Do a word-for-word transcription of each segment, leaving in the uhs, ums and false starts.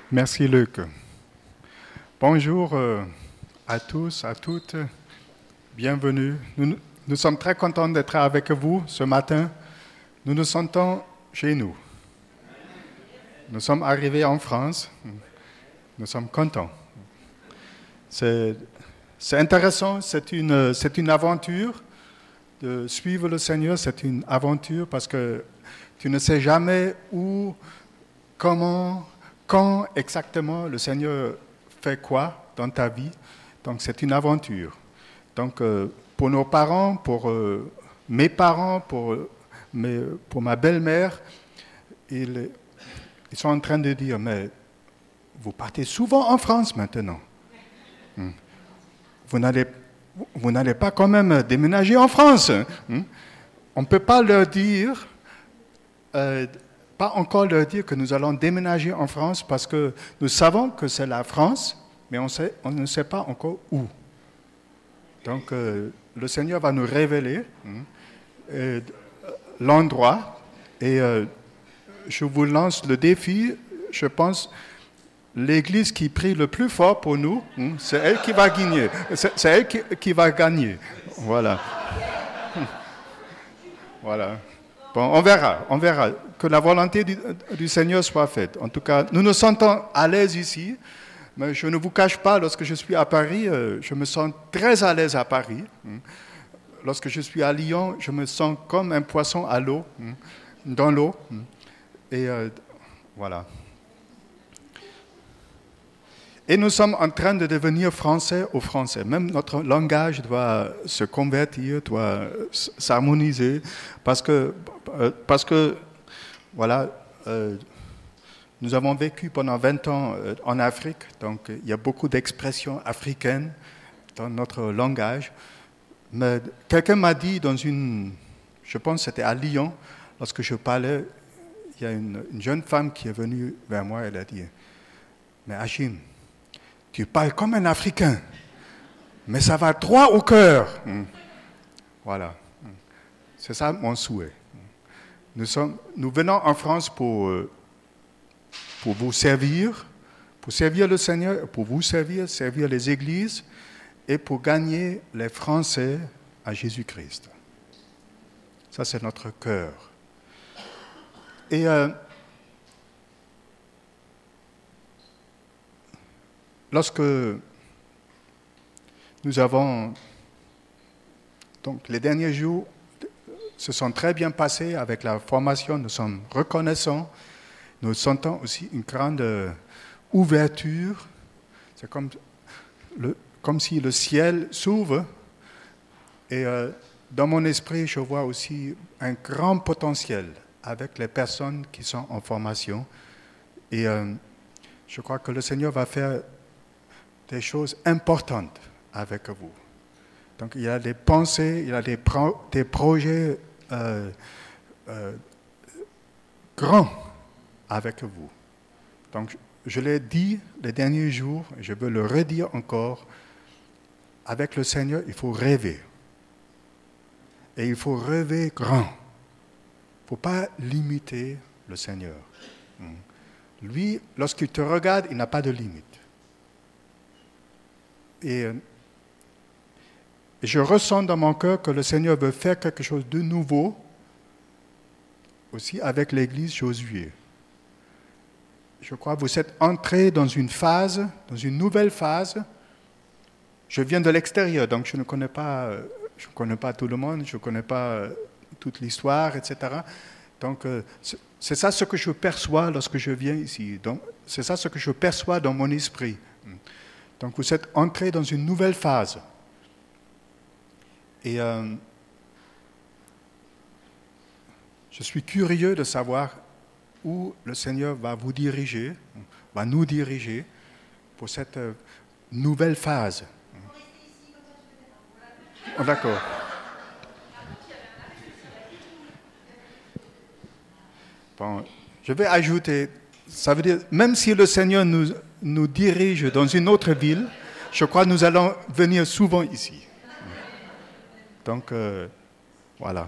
Merci Luc. Bonjour euh, à tous, à toutes. Bienvenue. Nous, nous sommes très contents d'être avec vous ce matin. Nous nous sentons chez nous. Nous sommes arrivés en France. Nous sommes contents. C'est, c'est intéressant, c'est une, c'est une aventure. De suivre le Seigneur, c'est une aventure parce que tu ne sais jamais où, comment, quand exactement le Seigneur fait quoi dans ta vie. Donc c'est une aventure. Donc euh, pour nos parents, pour euh, mes parents, pour, mes, pour ma belle-mère, ils, ils sont en train de dire, mais vous partez souvent en France maintenant. Hmm. Vous n'allez, vous n'allez pas quand même déménager en France. Hmm. On ne peut pas leur dire... Euh, pas encore leur dire que nous allons déménager en France parce que nous savons que c'est la France, mais on, sait, on ne sait pas encore où. Donc, euh, le Seigneur va nous révéler hein, euh, l'endroit et euh, je vous lance le défi. Je pense l'église qui prie le plus fort pour nous, hein, c'est elle qui va gagner. C'est, c'est elle qui, qui va gagner. Voilà. Voilà. Bon, on verra, on verra. Que la volonté du, du Seigneur soit faite. En tout cas, nous nous sentons à l'aise ici, mais je ne vous cache pas, lorsque je suis à Paris, euh, je me sens très à l'aise à Paris. Lorsque je suis à Lyon, je me sens comme un poisson à l'eau, dans l'eau. Et euh, voilà. Et nous sommes en train de devenir français au français. Même notre langage doit se convertir, doit s'harmoniser, parce que, parce que voilà, euh, nous avons vécu pendant vingt ans euh, en Afrique, donc il y a beaucoup d'expressions africaines dans notre langage. Mais quelqu'un m'a dit dans une, je pense que c'était à Lyon, lorsque je parlais, il y a une, une jeune femme qui est venue vers moi, elle a dit, mais Hachim, tu parles comme un Africain, mais ça va droit au cœur. Mmh. Voilà. C'est ça mon souhait. Nous, sommes, nous venons en France pour, pour vous servir, pour servir le Seigneur, pour vous servir, servir les églises et pour gagner les Français à Jésus-Christ. Ça, c'est notre cœur. Et euh, lorsque nous avons, donc les derniers jours se sont très bien passés avec la formation, nous sommes reconnaissants, nous sentons aussi une grande ouverture, c'est comme, le, comme si le ciel s'ouvre et euh, dans mon esprit je vois aussi un grand potentiel avec les personnes qui sont en formation et euh, je crois que le Seigneur va faire des choses importantes avec vous. Donc il y a des pensées, il y a des, pro- des projets euh, euh, grands avec vous. Donc je l'ai dit les derniers jours, je veux le redire encore, avec le Seigneur, il faut rêver. Et il faut rêver grand. Il ne faut pas limiter le Seigneur. Lui, lorsqu'il te regarde, il n'a pas de limite. Et Et je ressens dans mon cœur que le Seigneur veut faire quelque chose de nouveau, aussi avec l'église Josué. Je crois que vous êtes entrés dans une phase, dans une nouvelle phase. Je viens de l'extérieur, donc je ne connais pas, je ne connais pas tout le monde, je ne connais pas toute l'histoire, et cetera. Donc c'est ça ce que je perçois lorsque je viens ici. Donc c'est ça ce que je perçois dans mon esprit. Donc vous êtes entrés dans une nouvelle phase. Et euh, je suis curieux de savoir où le Seigneur va vous diriger, va nous diriger pour cette euh, nouvelle phase. Oh, d'accord. Bon, je vais ajouter, ça veut dire, même si le Seigneur nous, nous dirige dans une autre ville, je crois que nous allons venir souvent ici. Donc, euh, voilà.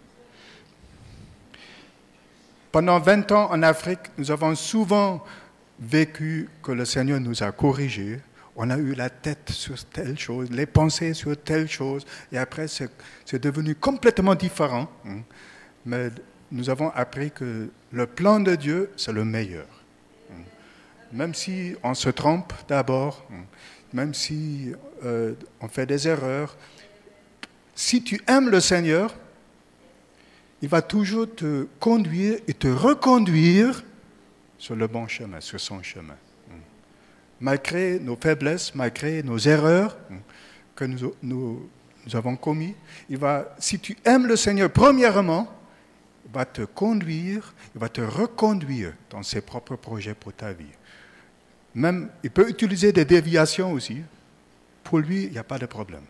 Pendant vingt ans en Afrique, nous avons souvent vécu que le Seigneur nous a corrigés. On a eu la tête sur telle chose, les pensées sur telle chose, et après c'est, c'est devenu complètement différent. Mais nous avons appris que le plan de Dieu, c'est le meilleur. Même si on se trompe d'abord, même si euh, on fait des erreurs, si tu aimes le Seigneur, il va toujours te conduire et te reconduire sur le bon chemin, sur son chemin. Malgré nos faiblesses, malgré nos erreurs que nous, nous, nous avons commises, il va, si tu aimes le Seigneur, premièrement, il va te conduire, il va te reconduire dans ses propres projets pour ta vie. Même, il peut utiliser des déviations aussi. Pour lui, il n'y a pas de problème.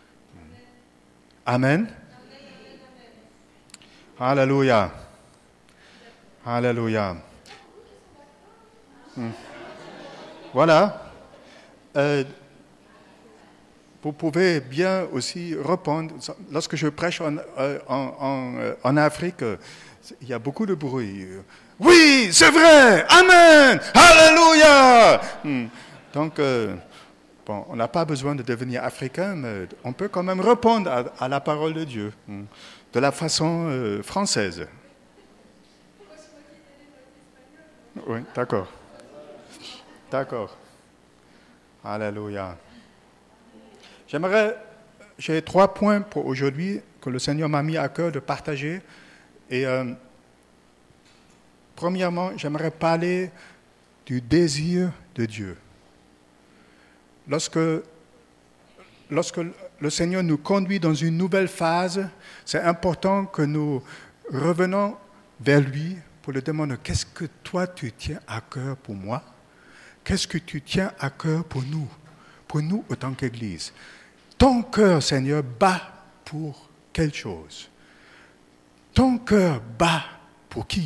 Amen. Alléluia. Alléluia. Hmm. Voilà. Euh, vous pouvez bien aussi répondre. Lorsque je prêche en, en, en, en Afrique, il y a beaucoup de bruit. Oui, c'est vrai. Amen. Alléluia. Hmm. Donc, euh, bon, on n'a pas besoin de devenir africain, mais on peut quand même répondre à, à la parole de Dieu hmm, de la façon euh, française. Oui, d'accord. D'accord. Alléluia. J'aimerais, j'ai trois points pour aujourd'hui que le Seigneur m'a mis à cœur de partager. Et euh, premièrement, j'aimerais parler du désir de Dieu. Lorsque, lorsque le Seigneur nous conduit dans une nouvelle phase, c'est important que nous revenons vers lui pour lui demander « Qu'est-ce que toi tu tiens à cœur pour moi ? Qu'est-ce que tu tiens à cœur pour nous, pour nous en tant qu'Église ? Ton cœur, Seigneur, bat pour quelle chose ? Ton cœur bat pour qui ?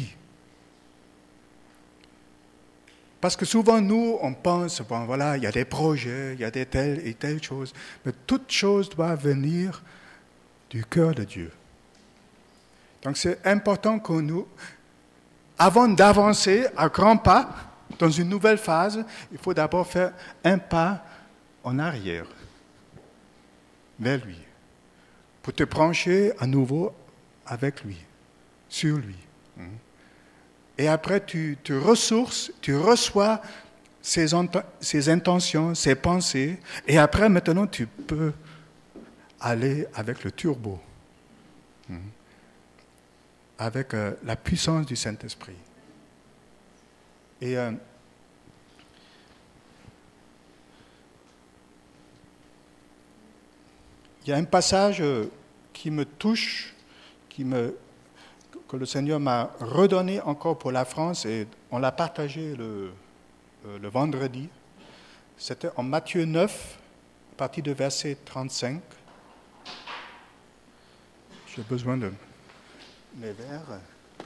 Parce que souvent, nous, on pense, bon, voilà, il y a des projets, il y a des telles et telles choses, mais toute chose doit venir du cœur de Dieu. Donc, c'est important que nous, avant d'avancer à grands pas dans une nouvelle phase, il faut d'abord faire un pas en arrière, vers lui, pour te brancher à nouveau avec lui, sur lui. Et après, tu te ressources, tu reçois ses, ent- ses intentions, ses pensées, et après, maintenant, tu peux aller avec le turbo, avec euh, la puissance du Saint-Esprit. Et euh, il y a un passage qui me touche, qui me, que le Seigneur m'a redonné encore pour la France, et on l'a partagé le, le vendredi. C'était en Matthieu neuf, à partir de verset trente-cinq. J'ai besoin de mes verres.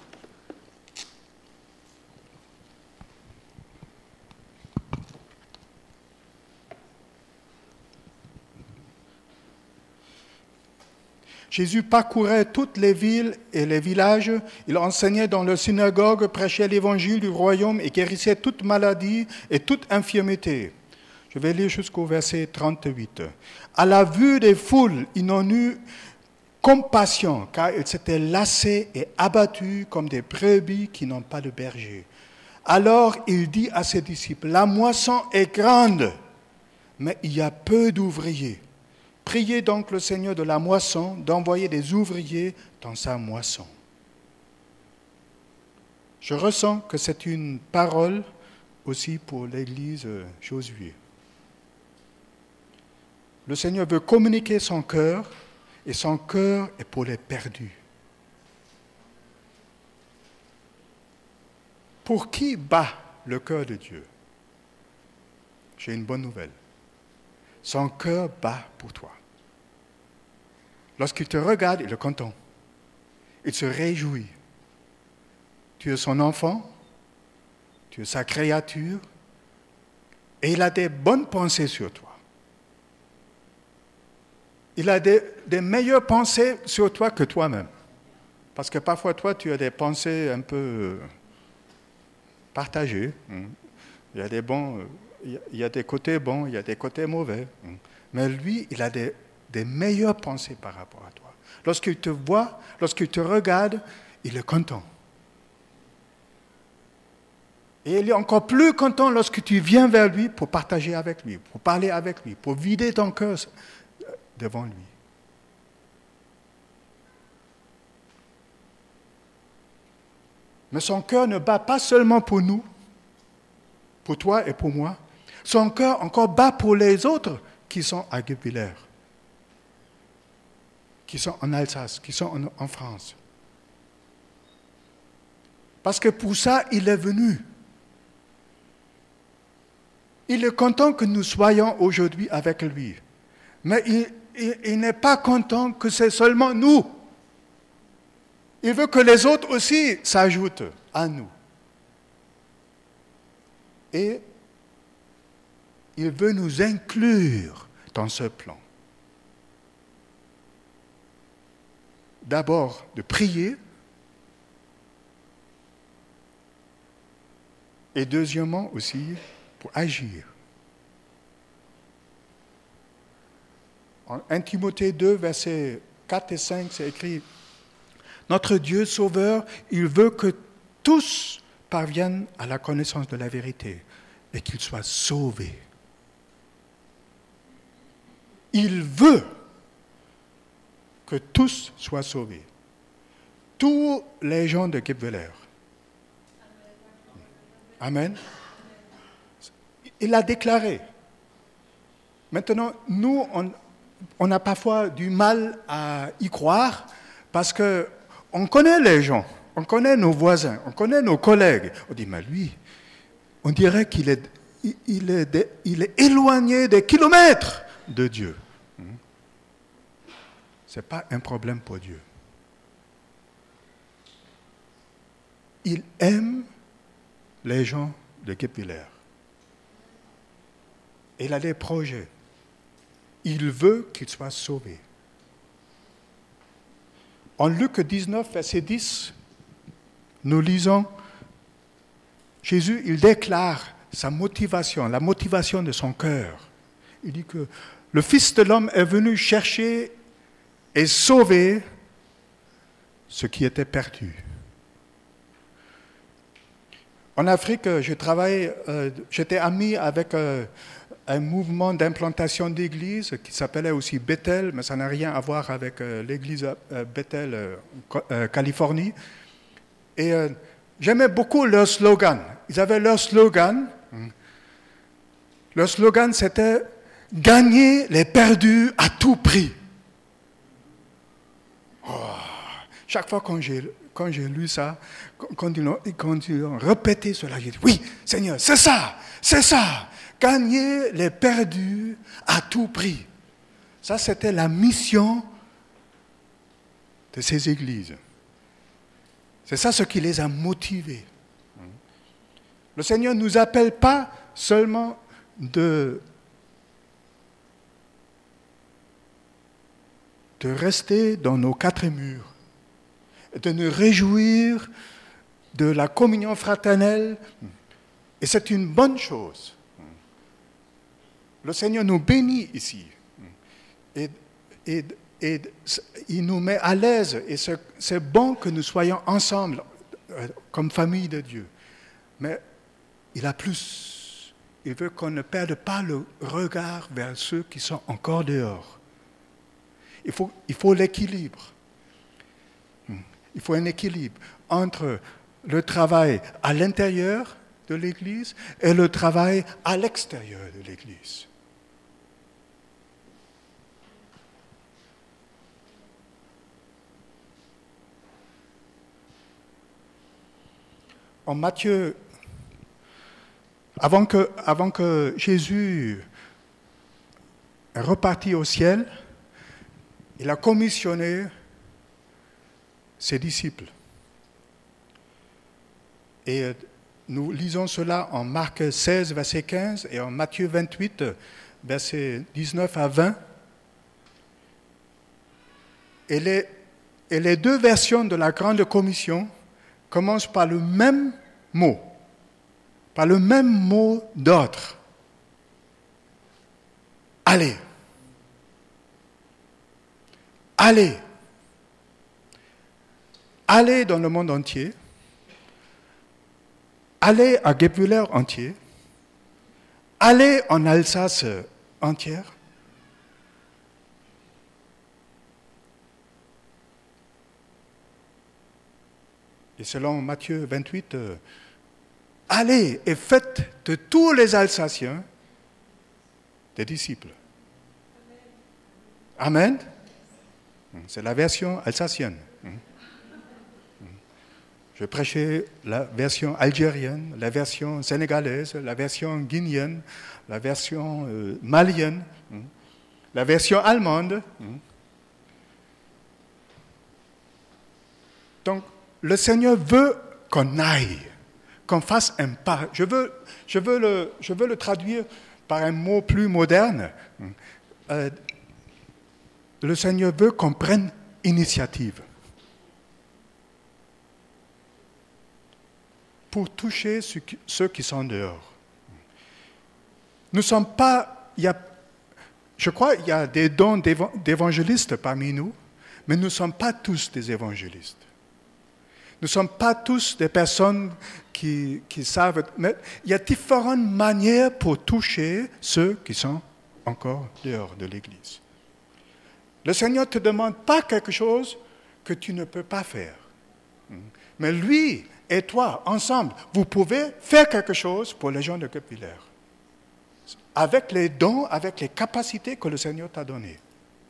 Jésus parcourait toutes les villes et les villages. Il enseignait dans leurs synagogues, prêchait l'évangile du royaume et guérissait toute maladie et toute infirmité. Je vais lire jusqu'au verset trente-huit. À la vue des foules, il n'en eut compassion, car ils s'étaient lassés et abattus comme des brebis qui n'ont pas de berger. Alors il dit à ses disciples, la moisson est grande, mais il y a peu d'ouvriers. Priez donc le Seigneur de la moisson d'envoyer des ouvriers dans sa moisson. Je ressens que c'est une parole aussi pour l'Église Josué. Le Seigneur veut communiquer son cœur, et son cœur est pour les perdus. Pour qui bat le cœur de Dieu ? J'ai une bonne nouvelle. Son cœur bat pour toi. Lorsqu'il te regarde, il est content. Il se réjouit. Tu es son enfant, tu es sa créature, et il a des bonnes pensées sur toi. Il a des, des meilleures pensées sur toi que toi-même. Parce que parfois, toi, tu as des pensées un peu partagées. Il Il y a des bons, il y a des côtés bons, il y a des côtés mauvais. Mais lui, il a des, des meilleures pensées par rapport à toi. Lorsqu'il te voit, lorsqu'il te regarde, il est content. Et il est encore plus content lorsque tu viens vers lui pour partager avec lui, pour parler avec lui, pour vider ton cœur devant lui. Mais son cœur ne bat pas seulement pour nous, pour toi et pour moi. Son cœur encore bat pour les autres qui sont à Guebwiller, qui sont en Alsace, qui sont en, en France. Parce que pour ça, il est venu. Il est content que nous soyons aujourd'hui avec lui. Mais il, il, il n'est pas content que c'est seulement nous. Il veut que les autres aussi s'ajoutent à nous. Et il veut nous inclure dans ce plan. D'abord, de prier. Et deuxièmement aussi, pour agir. En un Timothée deux, versets quatre et cinq, c'est écrit « Notre Dieu Sauveur, il veut que tous parviennent à la connaissance de la vérité et qu'ils soient sauvés. » Il veut que tous soient sauvés. Tous les gens de Guebwiller. Amen. Il l'a déclaré. Maintenant, nous, on, on a parfois du mal à y croire parce qu'on connaît les gens, on connaît nos voisins, on connaît nos collègues. On dit, mais lui, on dirait qu'il est, il est, il est éloigné des kilomètres de Dieu. Ce n'est pas un problème pour Dieu. Il aime les gens de Guebwiller. Il a des projets. Il veut qu'ils soient sauvés. En Luc dix-neuf, verset dix, nous lisons, Jésus, il déclare sa motivation, la motivation de son cœur. Il dit que le Fils de l'homme est venu chercher et sauver ce qui était perdu. En Afrique, je travaille, euh, j'étais ami avec euh, un mouvement d'implantation d'église qui s'appelait aussi Bethel, mais ça n'a rien à voir avec euh, l'église euh, Bethel, euh, euh, Californie. Et euh, j'aimais beaucoup leur slogan. Ils avaient leur slogan. Leur slogan, c'était « Gagner les perdus à tout prix ». Oh, chaque fois quand j'ai, quand j'ai lu ça, quand ils, ont, quand ils ont répété cela, j'ai dit « Oui, Seigneur, c'est ça, c'est ça ». Gagner les perdus à tout prix. Ça, c'était la mission de ces églises. C'est ça ce qui les a motivés. Le Seigneur ne nous appelle pas seulement de, de rester dans nos quatre murs, de nous réjouir de la communion fraternelle, et c'est une bonne chose. Le Seigneur nous bénit ici. Et, et, et il nous met à l'aise. Et c'est, c'est bon que nous soyons ensemble comme famille de Dieu. Mais il a plus. Il veut qu'on ne perde pas le regard vers ceux qui sont encore dehors. Il faut, il faut l'équilibre. Il faut un équilibre entre le travail à l'intérieur de l'Église et le travail à l'extérieur de l'Église. En Matthieu, avant que, avant que Jésus est reparti au ciel, il a commissionné ses disciples. Et nous lisons cela en Marc seize, verset quinze, et en Matthieu vingt-huit, verset dix-neuf à vingt. Et les, et les deux versions de la Grande Commission commencent par le même mot, par le même mot d'ordre. Allez. Allez. Allez dans le monde entier. Allez à Guebwiller entier. Allez en Alsace entière. Et selon Matthieu vingt-huit, euh, allez et faites de tous les Alsaciens des disciples. Amen. C'est la version alsacienne. Je prêchais la version algérienne, la version sénégalaise, la version guinéenne, la version euh, malienne, la version allemande. Donc, le Seigneur veut qu'on aille, qu'on fasse un pas. Je veux, je veux, le, je veux le traduire par un mot plus moderne. Euh, le Seigneur veut qu'on prenne initiative pour toucher ceux qui sont dehors. Nous ne sommes pas... Il y a, je crois qu'il y a des dons d'évangélistes parmi nous, mais nous ne sommes pas tous des évangélistes. Nous ne sommes pas tous des personnes qui, qui savent... Mais il y a différentes manières pour toucher ceux qui sont encore dehors de l'Église. Le Seigneur ne te demande pas quelque chose que tu ne peux pas faire. Mais lui et toi, ensemble, vous pouvez faire quelque chose pour les gens de Guebwiller. Avec les dons, avec les capacités que le Seigneur t'a données.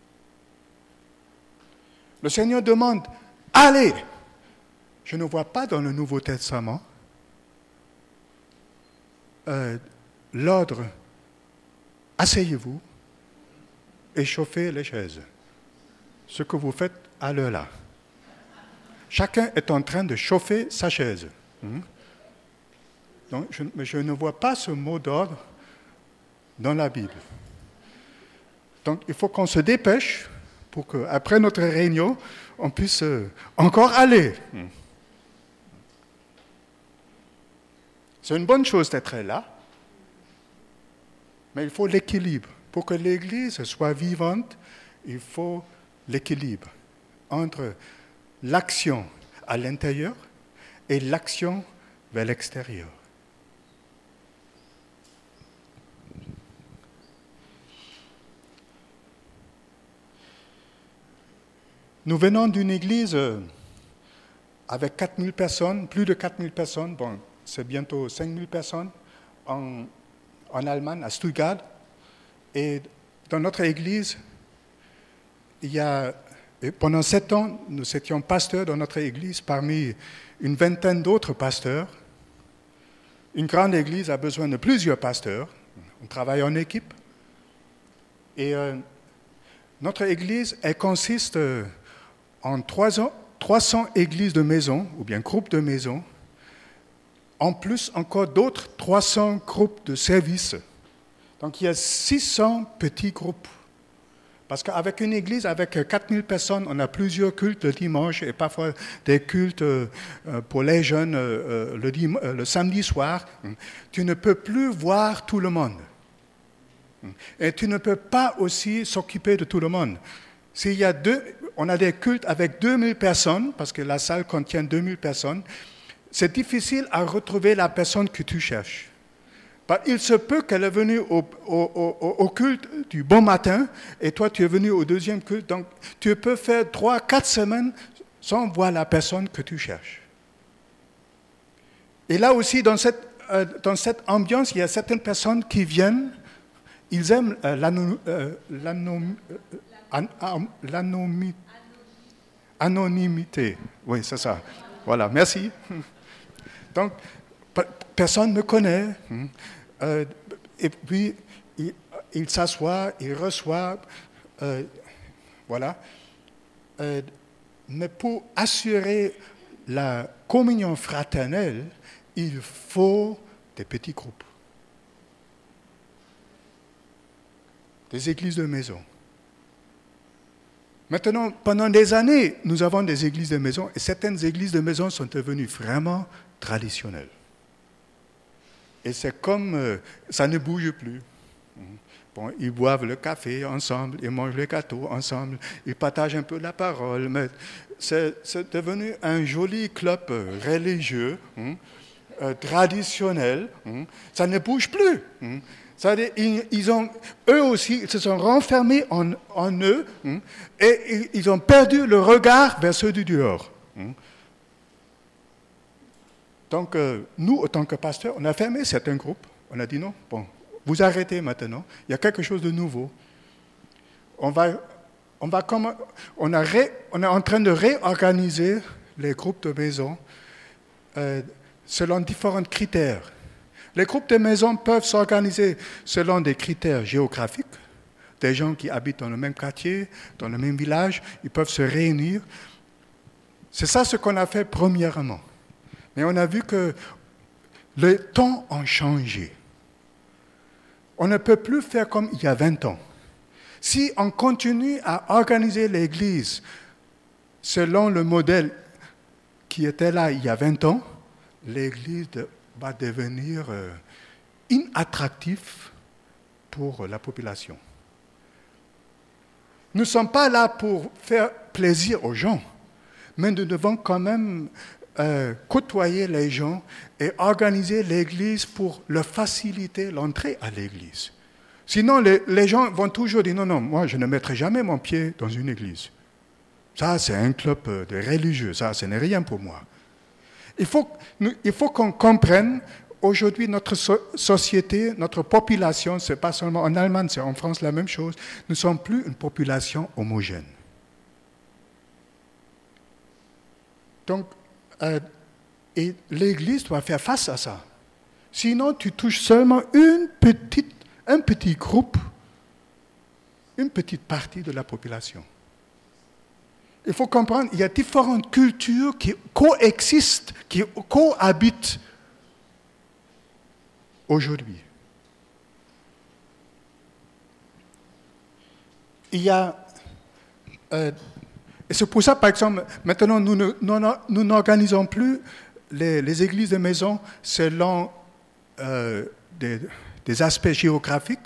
Le Seigneur demande, allez! Je ne vois pas dans le Nouveau Testament euh, l'ordre « Asseyez-vous et chauffez les chaises ». Ce que vous faites à l'heure là. Chacun est en train de chauffer sa chaise. Hum? Donc, je, mais je ne vois pas ce mot d'ordre dans la Bible. Donc, il faut qu'on se dépêche pour qu'après notre réunion, on puisse euh, encore aller. Hum. C'est une bonne chose d'être là, mais il faut l'équilibre. Pour que l'Église soit vivante, il faut l'équilibre entre l'action à l'intérieur et l'action vers l'extérieur. Nous venons d'une église avec quatre mille personnes, plus de quatre mille personnes, bon, c'est bientôt cinq mille personnes en, en Allemagne, à Stuttgart. Et dans notre église, il y a, pendant sept ans, nous étions pasteurs dans notre église parmi une vingtaine d'autres pasteurs. Une grande église a besoin de plusieurs pasteurs. On travaille en équipe. Et euh, notre église, elle consiste en trois cents églises de maison, ou bien groupes de maisons, en plus encore d'autres trois cents groupes de services. Donc il y a six cents petits groupes. Parce qu'avec une église, avec quatre mille personnes, on a plusieurs cultes le dimanche et parfois des cultes pour les jeunes le, dim- le samedi soir. Tu ne peux plus voir tout le monde. Et tu ne peux pas aussi s'occuper de tout le monde. S'il y a deux, on a des cultes avec deux mille personnes, parce que la salle contient deux mille personnes, c'est difficile à retrouver la personne que tu cherches. Il se peut qu'elle est venue au, au, au, au culte du bon matin et toi tu es venu au deuxième culte. Donc tu peux faire trois, quatre semaines sans voir la personne que tu cherches. Et là aussi, dans cette, euh, dans cette ambiance, il y a certaines personnes qui viennent, ils aiment euh, l'anom, euh, l'anom, euh, an, an, l'anomi, anonymité. Oui, c'est ça. Voilà, merci. Donc, personne ne me connaît. Euh, et puis, il, il s'assoit, il reçoit, euh, voilà. Euh, mais pour assurer la communion fraternelle, il faut des petits groupes. Des églises de maison. Maintenant, pendant des années, nous avons des églises de maison et certaines églises de maison sont devenues vraiment traditionnelles. Et c'est comme euh, ça ne bouge plus. Bon, ils boivent le café ensemble, ils mangent les gâteaux ensemble, ils partagent un peu la parole. Mais c'est, c'est devenu un joli club religieux, hein, euh, traditionnel. Hein, ça ne bouge plus. Hein. Ça, ils, ils ont, eux aussi, ils se sont renfermés en, en eux, hein, et ils, ils ont perdu le regard vers ceux du dehors. Hein. Donc, euh, nous, en tant que pasteurs, on a fermé certains groupes. On a dit non, bon, vous arrêtez maintenant. Il y a quelque chose de nouveau. On va, on va comme, on, a ré, on est en train de réorganiser les groupes de maison euh, selon différents critères. Les groupes de maison peuvent s'organiser selon des critères géographiques. Des gens qui habitent dans le même quartier, dans le même village, ils peuvent se réunir. C'est ça ce qu'on a fait premièrement. Mais on a vu que les temps ont changé. On ne peut plus faire comme il y a vingt ans. Si on continue à organiser l'Église selon le modèle qui était là il y a vingt ans, l'Église va devenir euh, inattractive pour la population. Nous ne sommes pas là pour faire plaisir aux gens, mais nous devons quand même euh, côtoyer les gens et organiser l'Église pour leur faciliter l'entrée à l'Église. Sinon, les, les gens vont toujours dire « Non, non, moi, je ne mettrai jamais mon pied dans une Église. Ça, c'est un club de religieux, ça, ce n'est rien pour moi. » Il faut, il faut qu'on comprenne, aujourd'hui, notre so- société, notre population, ce n'est pas seulement en Allemagne, c'est en France la même chose, nous ne sommes plus une population homogène. Donc, euh, et l'Église doit faire face à ça. Sinon, tu touches seulement une petite, un petit groupe, une petite partie de la population. Il faut comprendre, il y a différentes cultures qui coexistent, qui cohabitent aujourd'hui. Il y a... Euh, et c'est pour ça, par exemple, maintenant, nous, ne, nous, nous n'organisons plus les, les églises de maison selon euh, des, des aspects géographiques.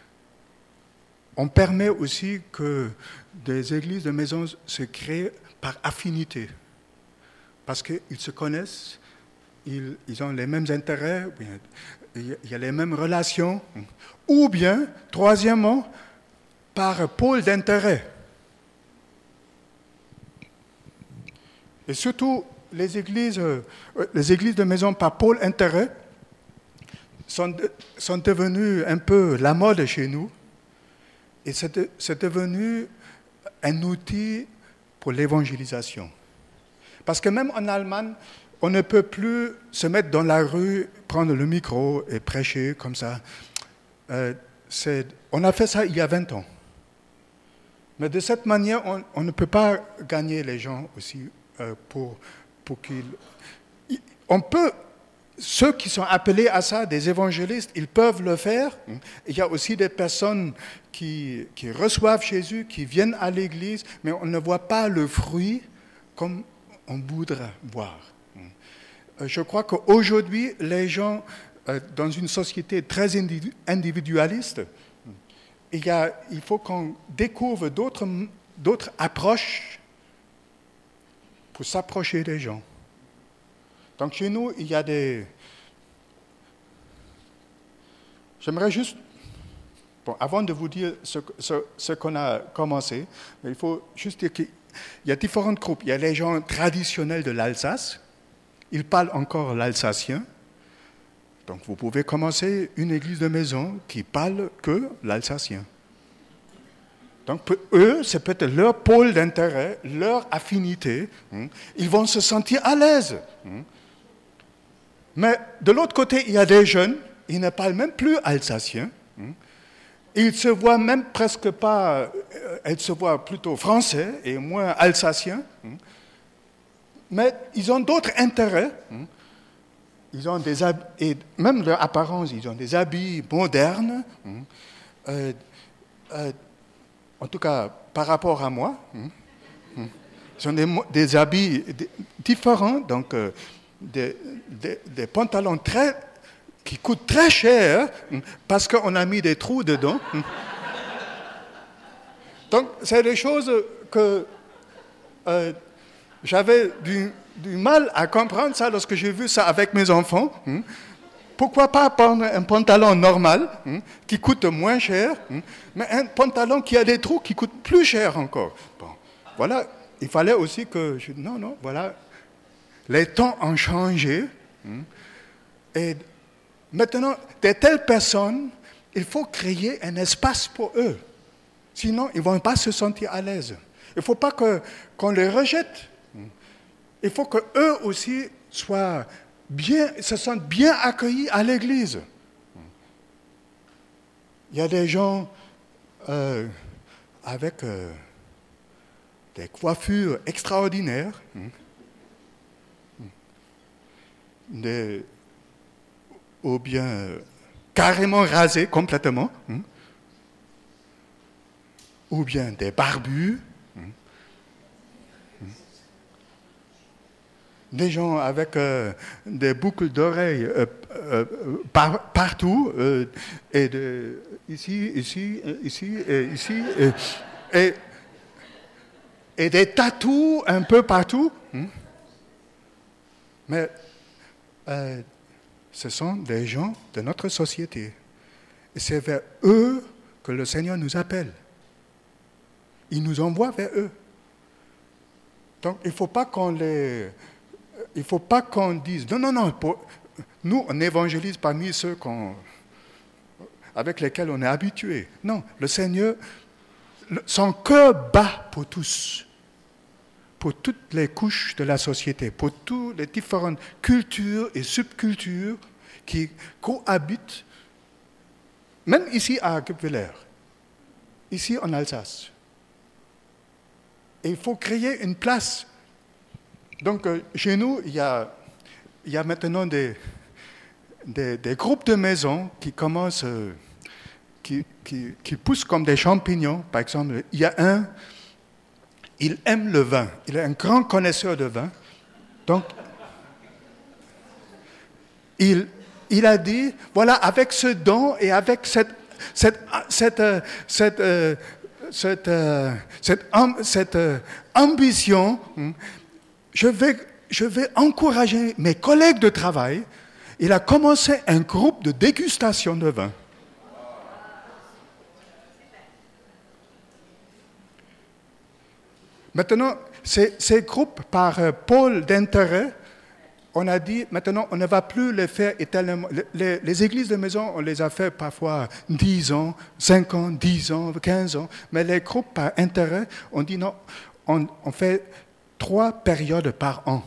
On permet aussi que des églises de maison se créent par affinité, parce qu'ils se connaissent, ils, ils ont les mêmes intérêts, il y a les mêmes relations, ou bien, troisièmement, par pôle d'intérêt. Et surtout, les églises, les églises de maison par pôle d'intérêt sont, sont devenues un peu la mode chez nous. Et c'est, c'est devenu un outil pour l'évangélisation. Parce que même en Allemagne, on ne peut plus se mettre dans la rue, prendre le micro et prêcher comme ça. Euh, c'est, on a fait ça il y a vingt ans. Mais de cette manière, on, on ne peut pas gagner les gens aussi euh, pour, pour qu'ils... On peut... Ceux qui sont appelés à ça, des évangélistes, ils peuvent le faire. Il y a aussi des personnes qui, qui reçoivent Jésus, qui viennent à l'église, mais on ne voit pas le fruit comme on voudrait voir. Je crois qu'aujourd'hui, les gens, dans une société très individualiste, il, y a, il faut qu'on découvre d'autres, d'autres approches pour s'approcher des gens. Donc chez nous, il y a des... J'aimerais juste... Bon, avant de vous dire ce, ce, ce qu'on a commencé, il faut juste dire qu'il y a différents groupes. Il y a les gens traditionnels de l'Alsace. Ils parlent encore l'alsacien. Donc vous pouvez commencer une église de maison qui parle que l'alsacien. Donc, eux, c'est peut-être leur pôle d'intérêt, leur affinité. Hein. Ils vont se sentir à l'aise. Hein. Mais de l'autre côté, il y a des jeunes, ils ne parlent même plus alsacien. Hein. Ils se voient même presque pas, euh, ils se voient plutôt français et moins alsacien. Hein. Mais ils ont d'autres intérêts. Hein. Ils ont des hab- et même leur apparence, ils ont des habits modernes. Hein. Euh, euh, En tout cas, par rapport à moi, hein, hein, ils ont des, des habits différents, donc euh, des, des, des pantalons très qui coûtent très cher parce qu'on a mis des trous dedans. Donc, c'est des choses que euh, j'avais du, du mal à comprendre ça lorsque j'ai vu ça avec mes enfants. Pourquoi pas prendre un pantalon normal, hein, qui coûte moins cher, hein, mais un pantalon qui a des trous qui coûte plus cher encore. Bon, voilà, il fallait aussi que je... Non, non, voilà, les temps ont changé. Hein, et maintenant, de telles personnes, il faut créer un espace pour eux. Sinon, ils ne vont pas se sentir à l'aise. Il ne faut pas que, qu'on les rejette. Il faut qu'eux aussi soient... Bien, se sentent bien accueillis à l'église. Il y a des gens euh, avec euh, des coiffures extraordinaires, hein, des, ou bien euh, carrément rasés complètement, hein, ou bien des barbus, hein, des gens avec euh, des boucles d'oreilles euh, euh, par, partout, euh, et de, ici, ici, ici, et ici, et, et, et des tatous un peu partout. Hein. Mais euh, ce sont des gens de notre société. Et c'est vers eux que le Seigneur nous appelle. Il nous envoie vers eux. Donc il ne faut pas qu'on les... Il ne faut pas qu'on dise, non, non, non, pour, nous, on évangélise parmi ceux qu'on, avec lesquels on est habitué. Non, le Seigneur, le, son cœur bat pour tous, pour toutes les couches de la société, pour toutes les différentes cultures et subcultures qui cohabitent, même ici à Guebwiller, ici en Alsace. Et il faut créer une place. Donc, euh, chez nous, il y a, il y a maintenant des, des, des groupes de maisons qui commencent, euh, qui, qui, qui poussent comme des champignons. Par exemple, il y a un, il aime le vin. Il est un grand connaisseur de vin. Donc, il, il a dit, voilà, avec ce don et avec cette, cette, cette, cette, cette, euh, cette, euh, cette, cette, cette euh, ambition, hein, Je vais, je vais encourager mes collègues de travail. Il a commencé un groupe de dégustation de vin. Maintenant, ces, ces groupes par euh, pôle d'intérêt, on a dit, maintenant, on ne va plus les faire éternellement. Les, les, les églises de maison, on les a fait parfois dix ans, cinq ans, dix ans, quinze ans. Mais les groupes par intérêt, on dit non, on, on fait trois périodes par an.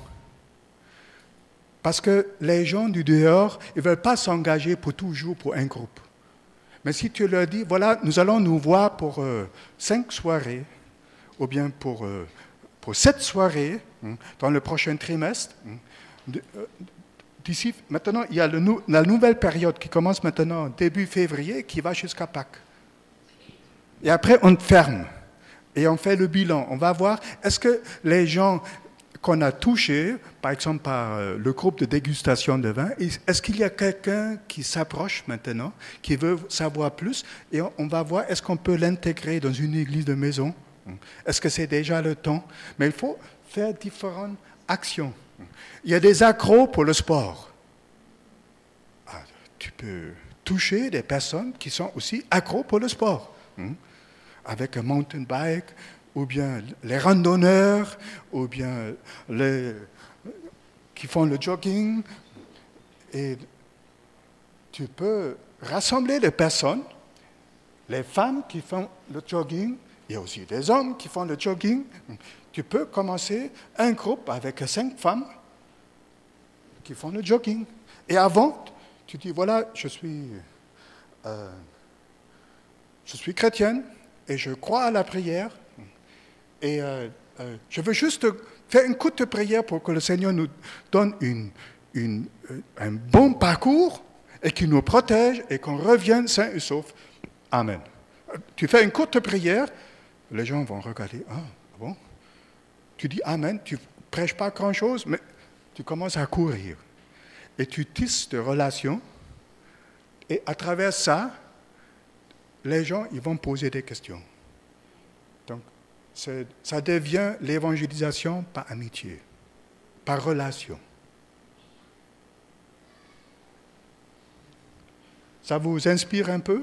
Parce que les gens du dehors, ils ne veulent pas s'engager pour toujours pour un groupe. Mais si tu leur dis, voilà, nous allons nous voir pour euh, cinq soirées, ou bien pour, euh, pour sept soirées, hein, dans le prochain trimestre, hein, de, euh, d'ici, maintenant, il y a le nou, la nouvelle période qui commence maintenant début février, qui va jusqu'à Pâques. Et après, on ferme. Et on fait le bilan. On va voir, est-ce que les gens qu'on a touchés, par exemple par le groupe de dégustation de vin, est-ce qu'il y a quelqu'un qui s'approche maintenant, qui veut savoir plus, et on va voir, est-ce qu'on peut l'intégrer dans une église de maison? Est-ce que c'est déjà le temps? Mais il faut faire différentes actions. Il y a des accros pour le sport. Ah, tu peux toucher des personnes qui sont aussi accros pour le sport. Avec un mountain bike, ou bien les randonneurs, ou bien les qui font le jogging. Et tu peux rassembler les personnes, les femmes qui font le jogging, il y a aussi des hommes qui font le jogging. Tu peux commencer un groupe avec cinq femmes qui font le jogging. Et avant, tu dis, voilà, je suis, euh, je suis chrétienne, et je crois à la prière, et euh, euh, je veux juste faire une courte prière pour que le Seigneur nous donne une, une, un bon parcours et qu'il nous protège et qu'on revienne sains et saufs. Amen. Tu fais une courte prière, les gens vont regarder, ah bon, tu dis Amen, tu ne prêches pas grand-chose, mais tu commences à courir. Et tu tisses des relations Et à travers ça, les gens ils vont poser des questions. Donc, c'est, ça devient l'évangélisation par amitié, par relation. Ça vous inspire un peu?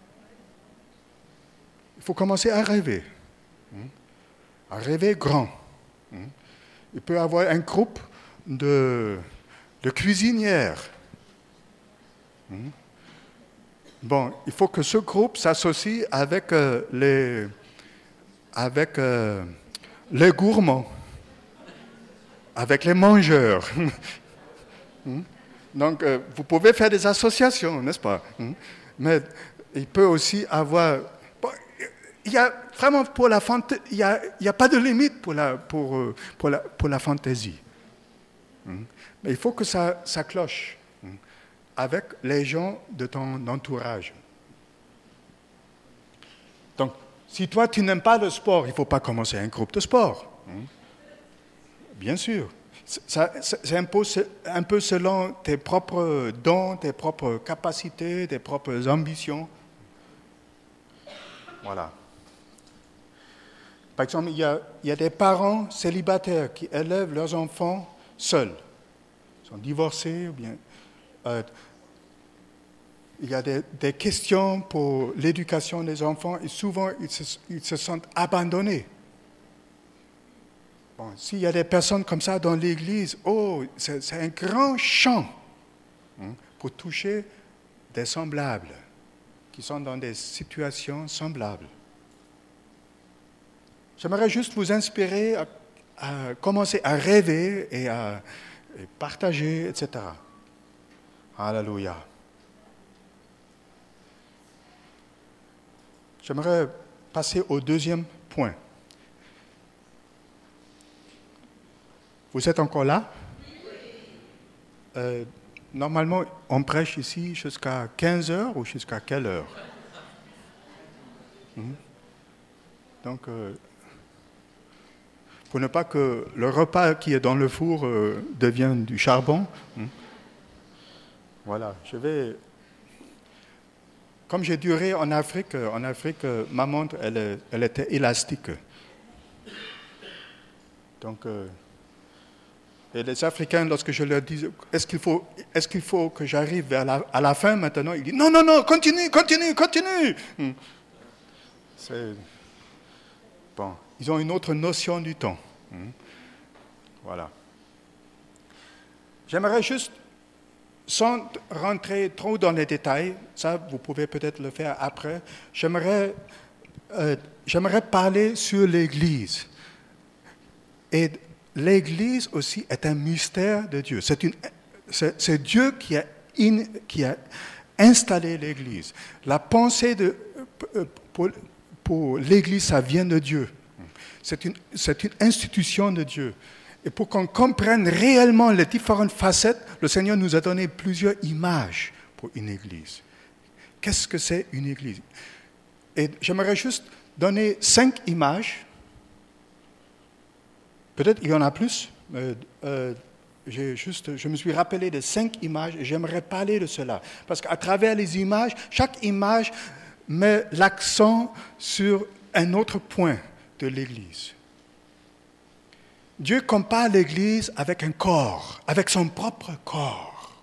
Il faut commencer à rêver, à rêver grand. Il peut y avoir un groupe de, de cuisinières. Bon, il faut que ce groupe s'associe avec euh, les, avec, euh, les gourmands, avec les mangeurs. Donc, euh, vous pouvez faire des associations, n'est-ce pas? Mais il peut aussi avoir... Bon, il y a vraiment pour la fantaisie, il n'y a, il y a pas de limite pour la, pour, pour la, pour la fantaisie. Mais il faut que ça, ça cloche avec les gens de ton entourage. Donc, si toi, tu n'aimes pas le sport, il ne faut pas commencer un groupe de sport. Bien sûr. Ça, c'est un peu, un peu selon tes propres dons, tes propres capacités, tes propres ambitions. Voilà. Par exemple, il y a, il y a des parents célibataires qui élèvent leurs enfants seuls. Ils sont divorcés ou bien... Euh, il y a des, des questions pour l'éducation des enfants et souvent ils se, ils se sentent abandonnés. Bon, s'il y a des personnes comme ça dans l'Église, oh, c'est, c'est un grand champ hein, pour toucher des semblables qui sont dans des situations semblables. J'aimerais juste vous inspirer à, à commencer à rêver et à et partager, et cetera. Alléluia. J'aimerais passer au deuxième point. Vous êtes encore là? euh, Normalement, on prêche ici jusqu'à quinze heures ou jusqu'à quelle heure? hmm. Donc, euh, pour ne pas que le repas qui est dans le four euh, devienne du charbon. hmm. Voilà, je vais... Comme j'ai duré en Afrique, en Afrique, ma montre, elle, elle était élastique. Donc, euh, et les Africains, lorsque je leur dis, est-ce qu'il faut, est-ce qu'il faut que j'arrive vers la, à la fin maintenant, ils disent, non, non, non, continue, continue, continue. Hmm. C'est... Bon, ils ont une autre notion du temps. Hmm. Voilà. J'aimerais juste... Sans rentrer trop dans les détails, ça vous pouvez peut-être le faire après, j'aimerais, euh, j'aimerais parler sur l'Église. Et l'Église aussi est un mystère de Dieu. C'est, une, c'est, c'est Dieu qui a, in, qui a installé l'Église. La pensée de, pour, pour l'Église, ça vient de Dieu. C'est une, c'est une institution de Dieu. Et pour qu'on comprenne réellement les différentes facettes, le Seigneur nous a donné plusieurs images pour une église. Qu'est-ce que c'est une église? Et j'aimerais juste donner cinq images. Peut-être il y en a plus. Euh, euh, j'ai juste, je me suis rappelé de cinq images et j'aimerais parler de cela. Parce qu'à travers les images, chaque image met l'accent sur un autre point de l'église. Dieu compare l'Église avec un corps, avec son propre corps.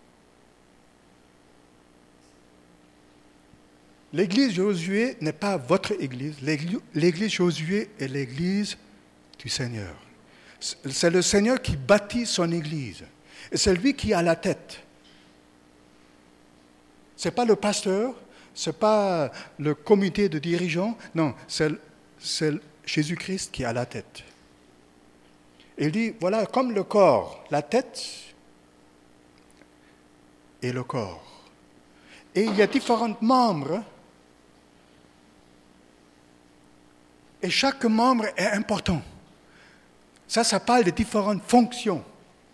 L'Église Josué n'est pas votre Église. L'Église, l'Église Josué est l'Église du Seigneur. C'est le Seigneur qui bâtit son Église. Et c'est lui qui a la tête. Ce n'est pas le pasteur, ce n'est pas le comité de dirigeants. Non, c'est, c'est Jésus-Christ qui a la tête. Il dit, voilà, comme le corps, la tête et le corps. Et il y a différents membres, et chaque membre est important. Ça, ça parle de différentes fonctions.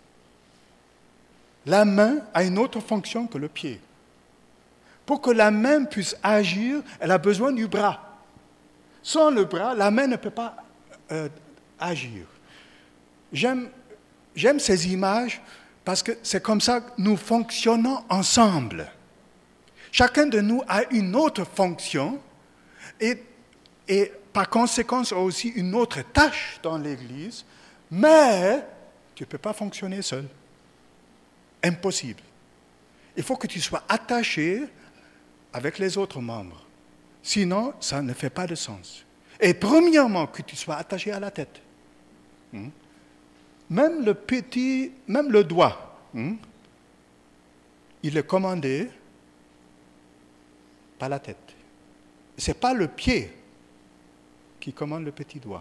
La main a une autre fonction que le pied. Pour que la main puisse agir, elle a besoin du bras. Sans le bras, la main ne peut pas euh, agir. J'aime, j'aime ces images parce que c'est comme ça que nous fonctionnons ensemble. Chacun de nous a une autre fonction et, et par conséquent a aussi une autre tâche dans l'Église, mais tu ne peux pas fonctionner seul. Impossible. Il faut que tu sois attaché avec les autres membres. Sinon, ça ne fait pas de sens. Et premièrement, que tu sois attaché à la tête. Hmm? Même le petit, même le doigt, hmm? il est commandé par la tête. Ce n'est pas le pied qui commande le petit doigt.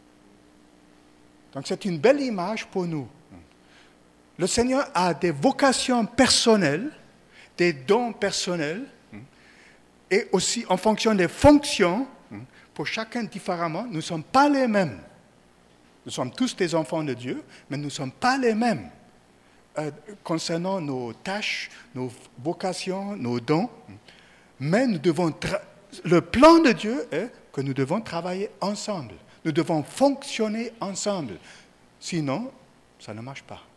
Donc c'est une belle image pour nous. Le Seigneur a des vocations personnelles, des dons personnels, et aussi en fonction des fonctions, pour chacun différemment, nous ne sommes pas les mêmes. Nous sommes tous des enfants de Dieu, mais nous ne sommes pas les mêmes euh, concernant nos tâches, nos vocations, nos dons. Mais nous devons tra- le plan de Dieu est que nous devons travailler ensemble. Nous devons fonctionner ensemble. Sinon, ça ne marche pas.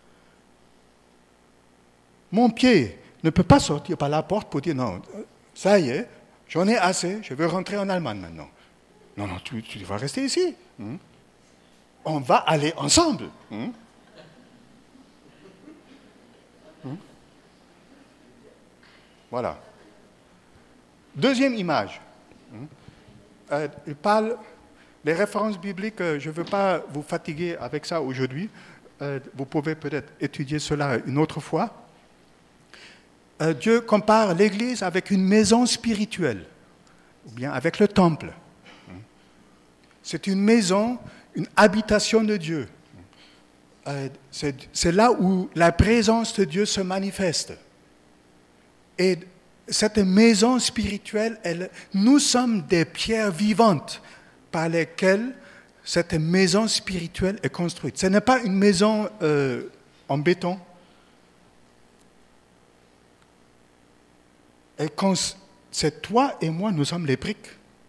Mon pied ne peut pas sortir par la porte pour dire non, ça y est, j'en ai assez, je veux rentrer en Allemagne maintenant. Non, non, tu, tu vas rester ici. Hmm? On va aller ensemble. Hmm? Hmm? Voilà. Deuxième image. Hmm? Euh, il parle, les références bibliques, euh, je ne veux pas vous fatiguer avec ça aujourd'hui. Euh, vous pouvez peut-être étudier cela une autre fois. Euh, Dieu compare l'Église avec une maison spirituelle, ou bien avec le temple. C'est une maison, une habitation de Dieu. Euh, c'est, c'est là où la présence de Dieu se manifeste. Et cette maison spirituelle, elle, nous sommes des pierres vivantes par lesquelles cette maison spirituelle est construite. Ce n'est pas une maison euh, en béton. Et quand c'est toi et moi, nous sommes les briques.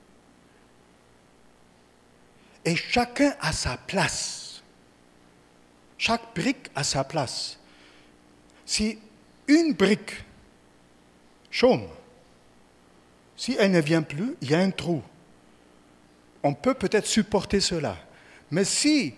Et chacun a sa place. Chaque brique a sa place. Si une brique chôme, si elle ne vient plus, il y a un trou. On peut peut-être supporter cela. Mais si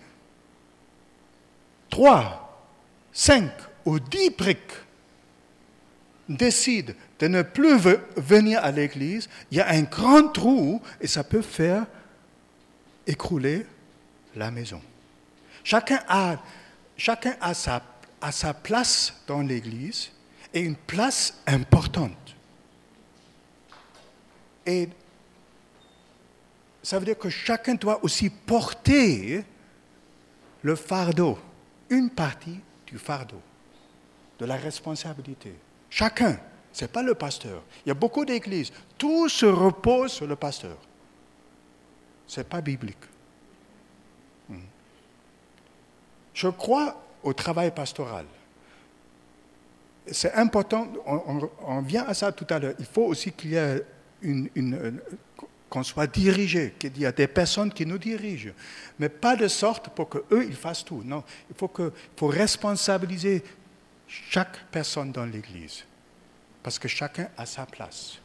trois, cinq ou dix briques décident de ne plus venir à l'église, il y a un grand trou et ça peut faire écrouler la maison. Chacun a, chacun a sa, a sa place dans l'église et une place importante. Et ça veut dire que chacun doit aussi porter le fardeau, une partie du fardeau, de la responsabilité. Chacun, ce n'est pas le pasteur. Il y a beaucoup d'églises, tout se repose sur le pasteur. Ce n'est pas biblique. Je crois au travail pastoral. C'est important, on, on, on vient à ça tout à l'heure. Il faut aussi qu'il y ait une, une, qu'on soit dirigé, qu'il y ait des personnes qui nous dirigent. Mais pas de sorte pour qu'eux, ils fassent tout. Non, il faut, que, il faut responsabiliser chaque personne dans l'Église. Parce que chacun a sa place.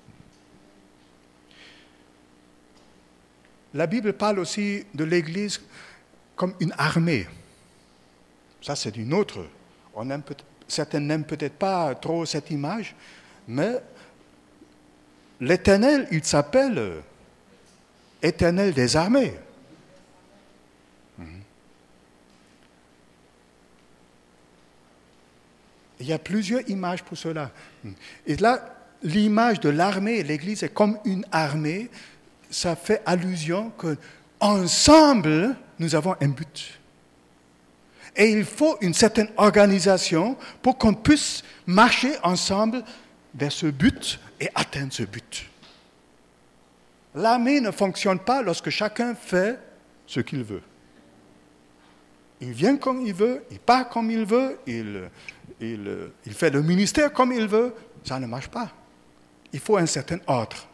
La Bible parle aussi de l'Église comme une armée. Ça, c'est une autre. On aime peut- certains n'aiment peut-être pas trop cette image, mais l'Éternel, il s'appelle Éternel des armées. Il y a plusieurs images pour cela. Et là, l'image de l'armée, l'Église est comme une armée. Ça fait allusion qu'ensemble, nous avons un but. Et il faut une certaine organisation pour qu'on puisse marcher ensemble vers ce but et atteindre ce but. L'armée ne fonctionne pas lorsque chacun fait ce qu'il veut. Il vient comme il veut, il part comme il veut, il, il, il fait le ministère comme il veut. Ça ne marche pas. Il faut un certain ordre.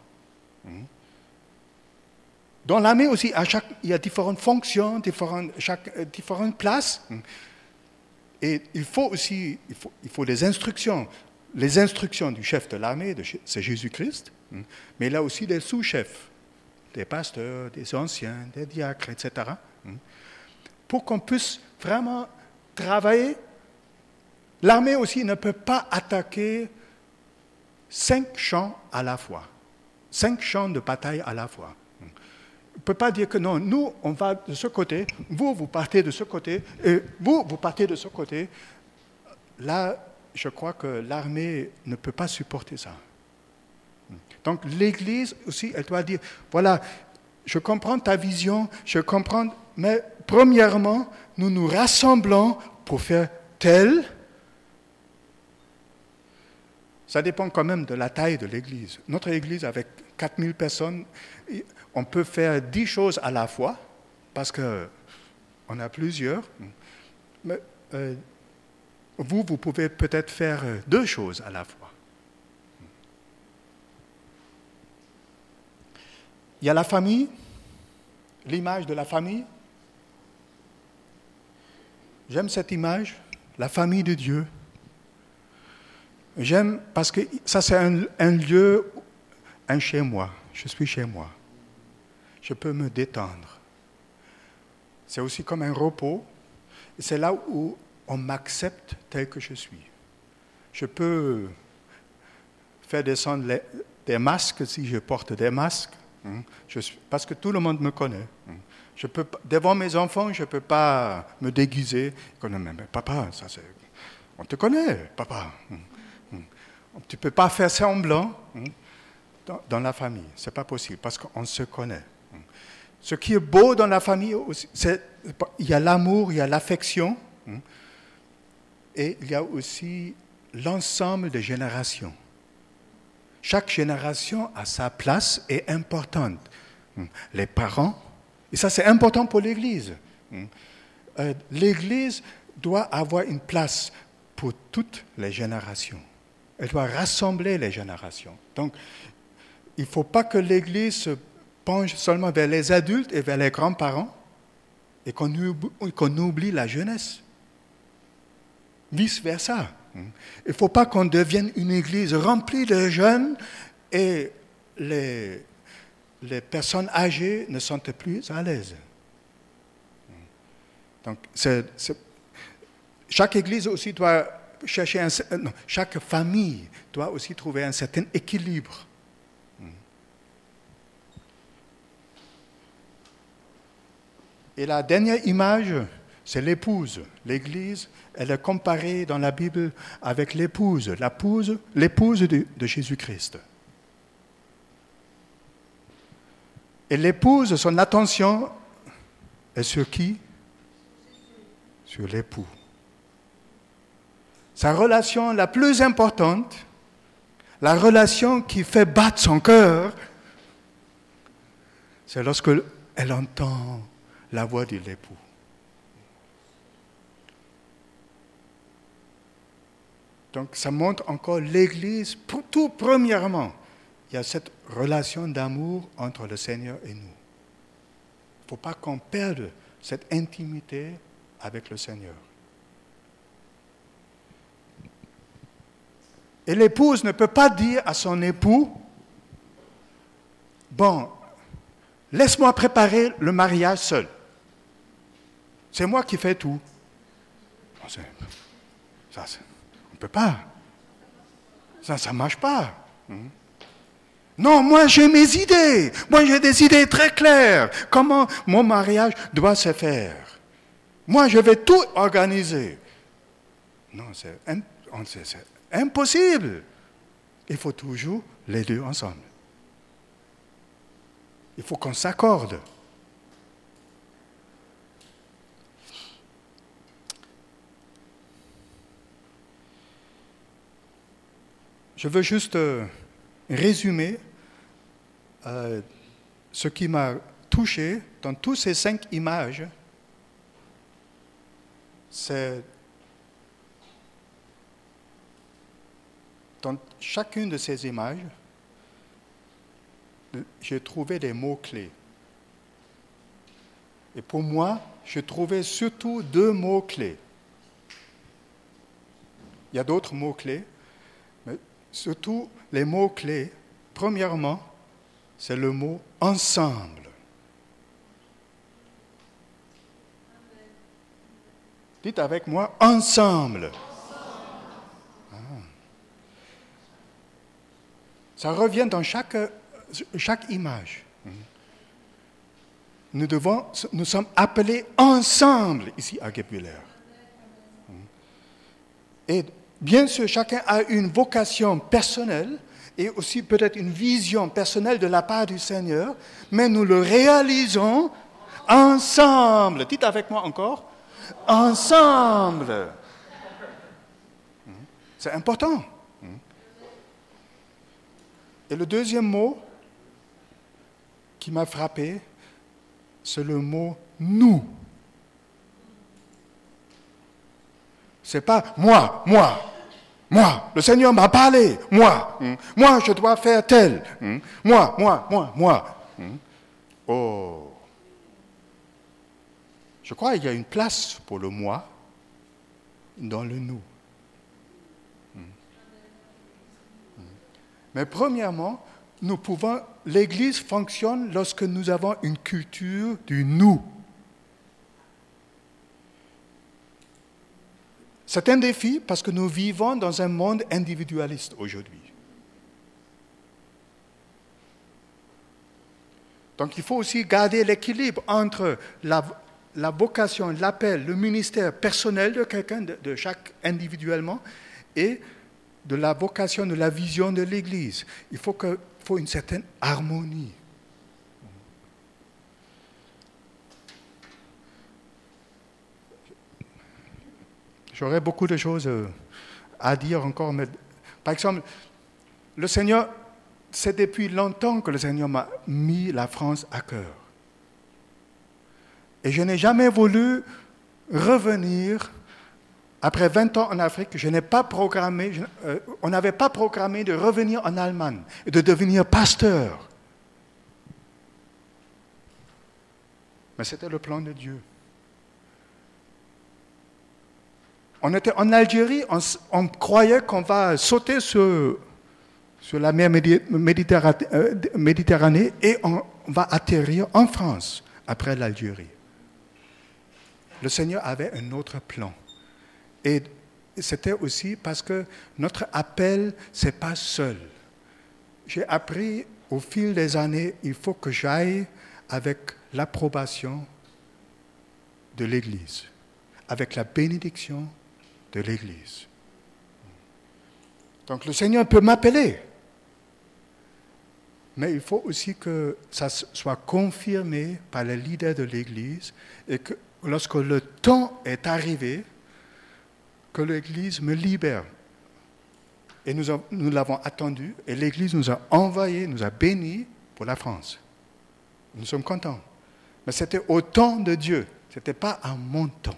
Dans l'armée aussi, à chaque, il y a différentes fonctions, différentes, chaque, différentes places. Et il faut aussi il faut, il faut des instructions. les instructions du chef de l'armée, de, c'est Jésus-Christ, mais il a aussi des sous-chefs, des pasteurs, des anciens, des diacres, et cetera, pour qu'on puisse vraiment travailler. L'armée aussi ne peut pas attaquer cinq champs à la fois, cinq champs de bataille à la fois. On ne peut pas dire que non, nous, on va de ce côté, vous, vous partez de ce côté, et vous, vous partez de ce côté. Là, je crois que l'armée ne peut pas supporter ça. Donc l'Église aussi, elle doit dire, voilà, je comprends ta vision, je comprends, mais premièrement, nous nous rassemblons pour faire tel. Ça dépend quand même de la taille de l'Église. Notre Église, avec quatre mille personnes, on peut faire dix choses à la fois, parce qu'on a plusieurs. Mais euh, vous, vous pouvez peut-être faire deux choses à la fois. Il y a la famille, l'image de la famille. J'aime cette image, la famille de Dieu. J'aime parce que ça, c'est un, un lieu, un chez moi. Je suis chez moi. Je peux me détendre. C'est aussi comme un repos. C'est là où on m'accepte tel que je suis. Je peux faire descendre les, des masques si je porte des masques, hein, je suis, parce que tout le monde me connaît. Hein. Je peux, devant mes enfants, je ne peux pas me déguiser. Mais papa, ça c'est, on te connaît, papa. Hein. Tu ne peux pas faire semblant hein, dans, dans la famille. Ce n'est pas possible, parce qu'on se connaît. Ce qui est beau dans la famille, aussi, c'est il y a l'amour, il y a l'affection, hein, et il y a aussi l'ensemble des générations. Chaque génération a sa place et est importante. Les parents, et ça c'est important pour l'Église. L'Église doit avoir une place pour toutes les générations. Elle doit rassembler les générations. Donc, il ne faut pas que l'Église se penche seulement vers les adultes et vers les grands-parents et qu'on oublie, qu'on oublie la jeunesse. Vice-versa. Il ne faut pas qu'on devienne une Église remplie de jeunes et les, les personnes âgées ne sont plus à l'aise. Donc, c'est, c'est, chaque Église aussi doit chercher un, non, chaque famille doit aussi trouver un certain équilibre. Et la dernière image, c'est l'épouse. L'Église, elle est comparée dans la Bible avec l'épouse, l'épouse, l'épouse de, de Jésus-Christ. Et l'épouse, son attention est sur qui? Sur l'époux. Sa relation la plus importante, la relation qui fait battre son cœur, c'est lorsque elle entend la voix de l'époux. Donc ça montre encore l'Église, pour tout premièrement, il y a cette relation d'amour entre le Seigneur et nous. Il ne faut pas qu'on perde cette intimité avec le Seigneur. Et l'épouse ne peut pas dire à son époux, bon, laisse-moi préparer le mariage seul. C'est moi qui fais tout. Non, c'est, ça, c'est, on ne peut pas. Ça, ça ne marche pas. Non, moi j'ai mes idées. Moi j'ai des idées très claires. Comment mon mariage doit se faire. Moi je vais tout organiser. Non, c'est, c'est, c'est impossible. Il faut toujours les deux ensemble. Il faut qu'on s'accorde. Je veux juste euh, résumer euh, ce qui m'a touché dans toutes ces cinq images. C'est dans chacune de ces images, j'ai trouvé des mots-clés. Et pour moi, j'ai trouvé surtout deux mots-clés. Il y a d'autres mots-clés, surtout les mots-clés. Premièrement, c'est le mot « ensemble ». Dites avec moi « ensemble ». Ah. Ça revient dans chaque, chaque image. Nous, devons, nous sommes appelés ensemble ici à Guebwiller. Et bien sûr, chacun a une vocation personnelle et aussi peut-être une vision personnelle de la part du Seigneur, mais nous le réalisons ensemble. Dites avec moi encore. Ensemble. C'est important. Et le deuxième mot qui m'a frappé, c'est le mot « nous ». Ce n'est pas « moi, moi, moi, le Seigneur m'a parlé, moi, mm. moi je dois faire tel, mm. moi, moi, moi, moi mm. ». Oh, je crois qu'il y a une place pour le « moi » dans le « nous ». Mais premièrement, nous pouvons, l'Église fonctionne lorsque nous avons une culture du « nous ». C'est un défi parce que nous vivons dans un monde individualiste aujourd'hui. Donc il faut aussi garder l'équilibre entre la, la vocation, l'appel, le ministère personnel de quelqu'un, de, de chaque individuellement, et de la vocation, de la vision de l'Église. Il faut, que, il faut une certaine harmonie. J'aurais beaucoup de choses à dire encore, mais par exemple, le Seigneur, c'est depuis longtemps que le Seigneur m'a mis la France à cœur. Et je n'ai jamais voulu revenir. Après vingt ans en Afrique, je n'ai pas programmé, je, euh, on n'avait pas programmé de revenir en Allemagne et de devenir pasteur. Mais c'était le plan de Dieu. On était en Algérie, on, on croyait qu'on va sauter sur, sur la mer Méditerranée, euh, Méditerranée et on va atterrir en France après l'Algérie. Le Seigneur avait un autre plan. Et c'était aussi parce que notre appel, ce n'est pas seul. J'ai appris au fil des années, il faut que j'aille avec l'approbation de l'Église, avec la bénédiction de l'Église. Donc le Seigneur peut m'appeler, mais il faut aussi que ça soit confirmé par les leaders de l'Église et que lorsque le temps est arrivé, que l'Église me libère. Et nous, a, nous l'avons attendu, et l'Église nous a envoyés, nous a bénis pour la France. Nous sommes contents. Mais c'était au temps de Dieu, ce n'était pas à mon temps.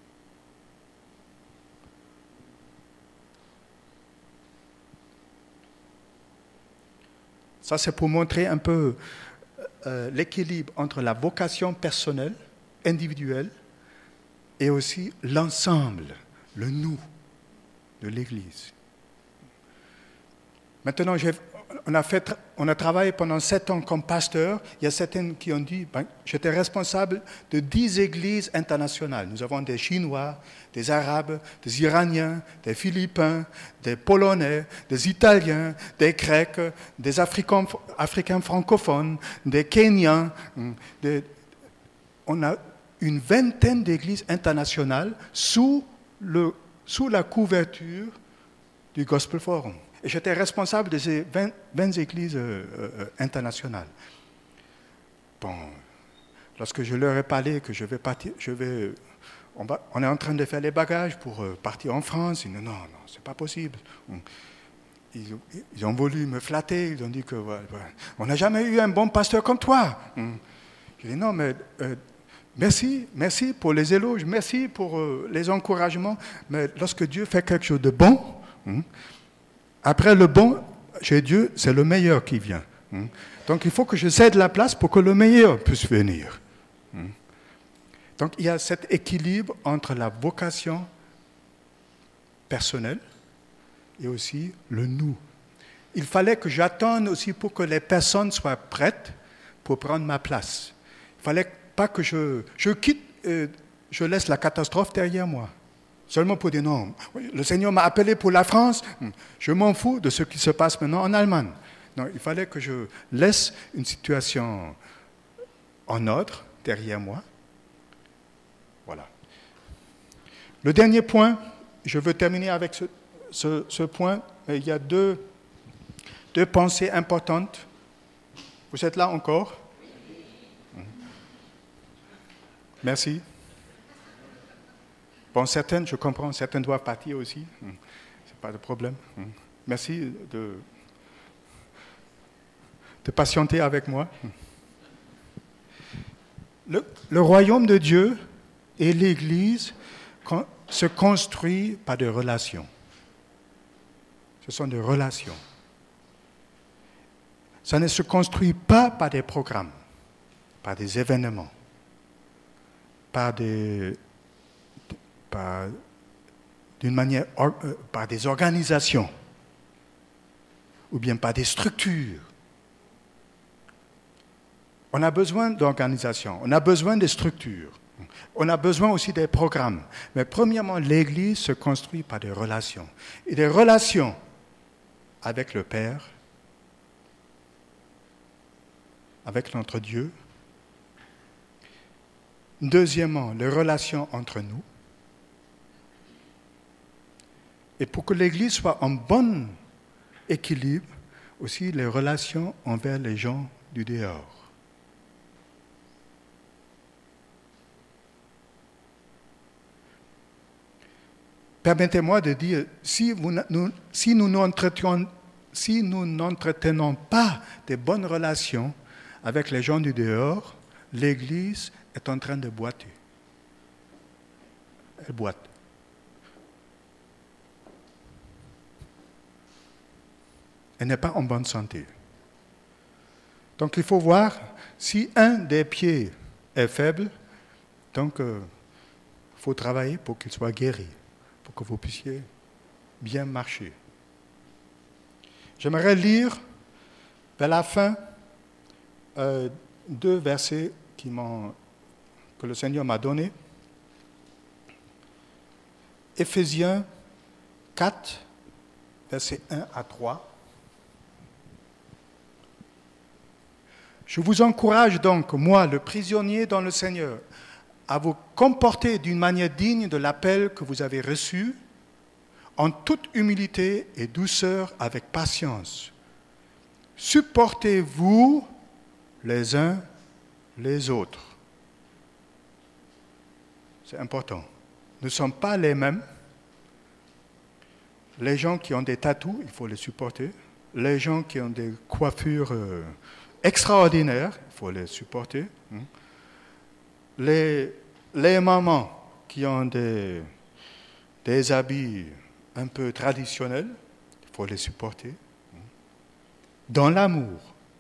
Ça, c'est pour montrer un peu euh, l'équilibre entre la vocation personnelle, individuelle, et aussi l'ensemble, le nous de l'Église. Maintenant, j'ai, on, a fait, on a travaillé pendant sept ans comme pasteur. Il y a certains qui ont dit, ben, j'étais responsable de dix églises internationales. Nous avons des Chinois, des Arabes, des Iraniens, des Philippins, des Polonais, des Italiens, des Grecs, des Africains, Africains francophones, des Kenyans. Des, on a une vingtaine d'églises internationales sous, le, sous la couverture du Gospel Forum. Et j'étais responsable de ces vingt, vingt églises euh, euh, internationales. Bon, lorsque je leur ai parlé que je vais partir, je vais, on, va, on est en train de faire les bagages pour euh, partir en France, ils disent non, non, c'est pas possible. Ils, ils ont voulu me flatter, ils ont dit que ouais, ouais, on n'a jamais eu un bon pasteur comme toi. Je dis non, mais euh, merci, merci pour les éloges, merci pour euh, les encouragements, mais lorsque Dieu fait quelque chose de bon, hein, après le bon, chez Dieu, c'est le meilleur qui vient. Donc il faut que je cède la place pour que le meilleur puisse venir. Donc il y a cet équilibre entre la vocation personnelle et aussi le nous il fallait que j'attende aussi pour que les personnes soient prêtes pour prendre ma place. Il ne fallait pas que je, je quitte, euh, je laisse la catastrophe derrière moi. Seulement pour dire non, le Seigneur m'a appelé pour la France, je m'en fous de ce qui se passe maintenant en Allemagne. Non, il fallait que je laisse une situation en ordre derrière moi. Voilà. Le dernier point, je veux terminer avec ce, ce, ce point. Il y a deux, deux pensées importantes. Vous êtes là encore? Merci. Bon, certaines, je comprends, certaines doivent partir aussi. Ce n'est pas de problème. Merci de, de patienter avec moi. Le, le royaume de Dieu et l'Église se construisent par des relations. Ce sont des relations. Ça ne se construit pas par des programmes, par des événements, par des... Par, d'une manière, par des organisations, ou bien par des structures. On a besoin d'organisations, on a besoin de structures, on a besoin aussi des programmes. Mais premièrement, l'Église se construit par des relations. Et des relations avec le Père, avec notre Dieu. Deuxièmement, les relations entre nous. Et pour que l'Église soit en bon équilibre, aussi les relations envers les gens du dehors. Permettez-moi de dire, si, vous, nous, si nous n'entretenons si nous n'entretenons pas de bonnes relations avec les gens du dehors, l'Église est en train de boiter. Elle boite. Elle n'est pas en bonne santé. Donc il faut voir, si un des pieds est faible, donc il euh, faut travailler pour qu'il soit guéri, pour que vous puissiez bien marcher. J'aimerais lire vers la fin euh, deux versets qui m'ont, que le Seigneur m'a donnés. Éphésiens quatre, versets un à trois. Je vous encourage donc, moi, le prisonnier dans le Seigneur, à vous comporter d'une manière digne de l'appel que vous avez reçu, en toute humilité et douceur avec patience. Supportez-vous les uns les autres. C'est important. Nous ne sommes pas les mêmes. Les gens qui ont des tatous, il faut les supporter. Les gens qui ont des coiffures euh, extraordinaires, il faut les supporter. Les, les mamans qui ont des, des habits un peu traditionnels, il faut les supporter. Dans l'amour,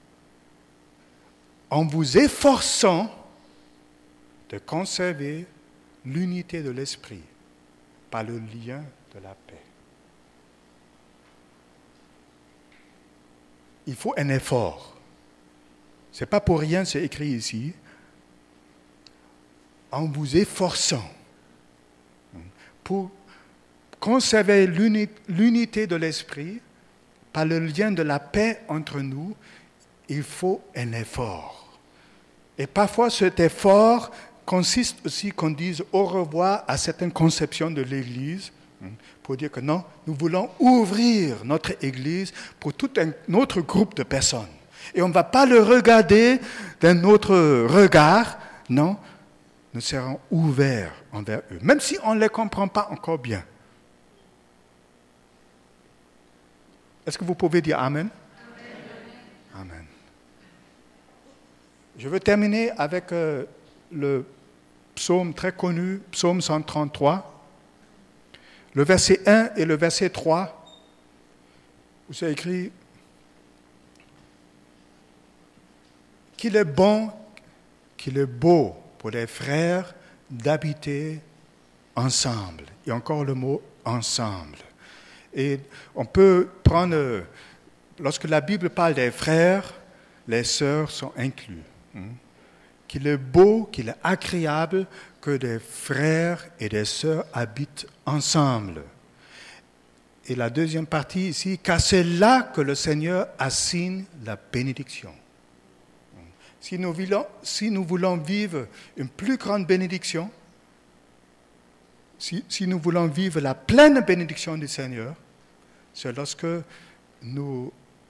en vous efforçant de conserver l'unité de l'esprit par le lien de la paix. Il faut un effort. Ce n'est pas pour rien, c'est écrit ici. En vous efforçant pour conserver l'unité de l'esprit par le lien de la paix entre nous, il faut un effort. Et parfois, cet effort consiste aussi qu'on dise au revoir à certaines conceptions de l'Église, pour dire que non, nous voulons ouvrir notre Église pour tout un autre groupe de personnes. Et on ne va pas le regarder d'un autre regard, non, nous serons ouverts envers eux, même si on ne les comprend pas encore bien. Est-ce que vous pouvez dire Amen? Amen. Amen. Je veux terminer avec euh, le psaume très connu, psaume cent trente-trois, le verset un et le verset trois, où c'est écrit qu'il est bon, qu'il est beau pour les frères d'habiter ensemble. Et encore le mot ensemble. Et on peut prendre lorsque la Bible parle des frères, les sœurs sont inclus. Qu'il est beau, qu'il est agréable que des frères et des sœurs habitent ensemble. Et la deuxième partie ici, car c'est là que le Seigneur assigne la bénédiction. Si nous voulons, si nous voulons vivre une plus grande bénédiction, si, si nous voulons vivre la pleine bénédiction du Seigneur, c'est lorsque nous,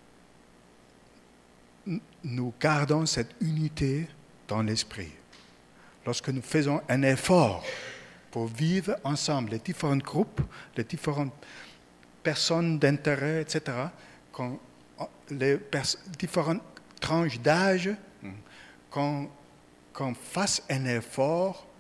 nous gardons cette unité dans l'esprit. Lorsque nous faisons un effort pour vivre ensemble, les différents groupes, les différentes personnes d'intérêt, et cetera, quand les pers- différentes tranches d'âge, qu'on, qu'on fasse un effort